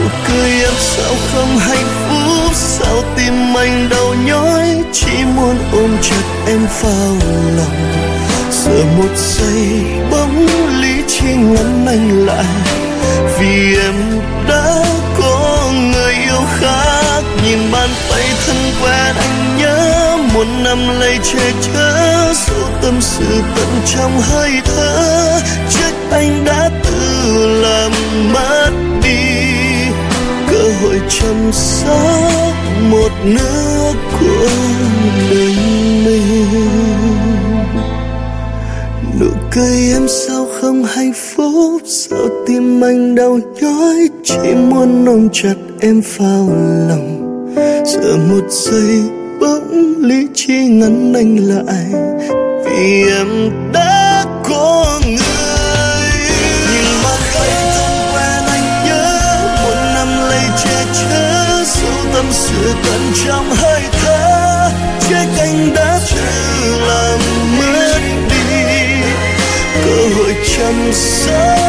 cười em sao không hạnh phúc, sao tim anh đau nhói, chỉ muốn ôm chặt em vào lòng. Giờ một giây bỗng lý trí ngăn anh lại, vì em đã có người yêu khác. Nhìn bàn tay thân quen anh nhớ, một năm lây che chở dấu tâm sự tận trong hơi thở. Trách anh đã tự làm mất đi cơ hội chăm sóc một nửa của đời mình. Nụ cười em sao không hạnh phúc, sao tim anh đau nhói, chỉ muốn ôm chặt em vào lòng. Giờ một giây bỗng lý trí ngăn anh lại, vì em đã có người. Nhìn bàn tay thân quen anh nhớ, một năm lây che chở dấu tâm sự tận trong hơi thở. Trách anh đã tự làm mất đi cơ hội chăm sóc